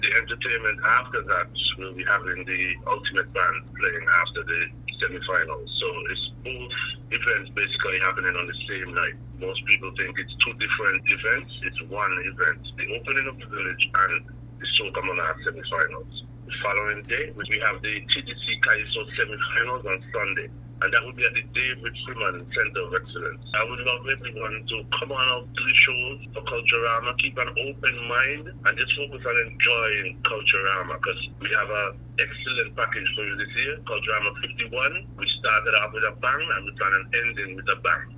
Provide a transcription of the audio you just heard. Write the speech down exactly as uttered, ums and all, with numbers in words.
The entertainment after that will be having the Ultimate Band playing after the semi-finals. So it's both events basically happening on the same night. Most people think it's two different events. It's one event. The opening of the village and the Soca Monarch semi-finals. The following day, we have the T D C Kaiso semi-finals on Sunday. And that would be at the David Freeman Center of Excellence. I would love everyone to come on out to the shows for Culturama, keep an open mind, and just focus on enjoying Culturama, because we have an excellent package for you this year, Culturama fifty-one. We started off with a bang, and we plan on ending with a bang.